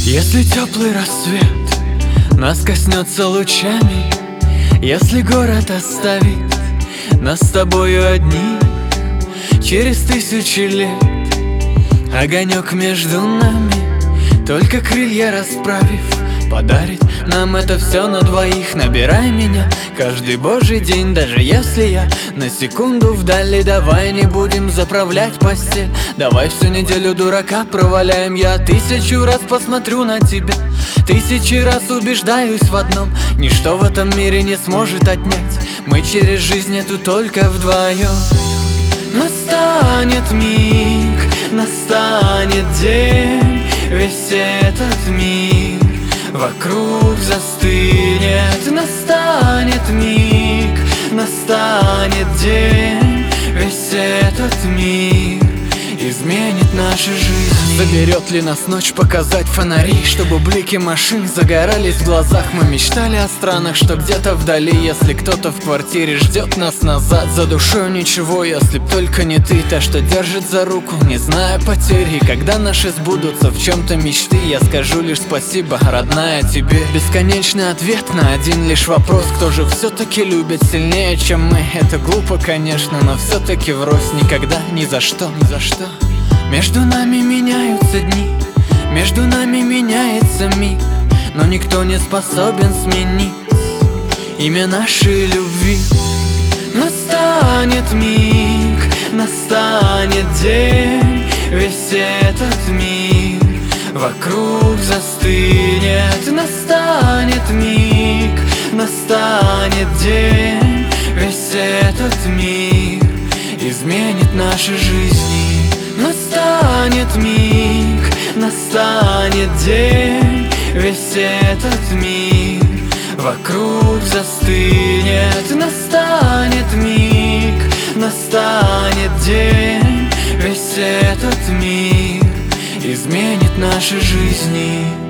Если теплый рассвет нас коснется лучами, если город оставит нас с тобою одни, через 1000 лет огонек между нами, только крылья расправив, подарит нам это все на двоих. Набирай меня каждый божий день, даже если я на секунду вдали. Давай не будем заправлять постель, давай всю неделю дурака проваляем. Я 1000 раз посмотрю на тебя, 1000 раз убеждаюсь в одном: ничто в этом мире не сможет отнять. Мы через жизнь эту только вдвоем. Настанет миг, настанет день, весь этот мир вокруг застынет. Настанет миг, настанет день, весь этот мир изменит наши жизни. Заберет ли нас ночь показать фонари, чтобы блики машин загорались в глазах? Мы мечтали о странах, что где-то вдали, если кто-то в квартире ждет нас назад. За душой ничего, если б только не ты, та, что держит за руку, не зная потери. Когда наши сбудутся в чем-то мечты, я скажу лишь спасибо, родная, тебе. Бесконечный ответ на один лишь вопрос: кто же все-таки любит сильнее, чем мы? Это глупо, конечно, но все-таки врозь. Никогда, ни за что, ни за что. Между нами меняются дни, между нами меняется миг, но никто не способен сменить имя нашей любви. Настанет миг, настанет день, весь этот мир вокруг застынет. Настанет миг, настанет день, весь этот мир изменит наши жизни. Настанет миг, настанет день, весь этот мир вокруг застынет. Настанет миг, настанет день, весь этот мир изменит наши жизни.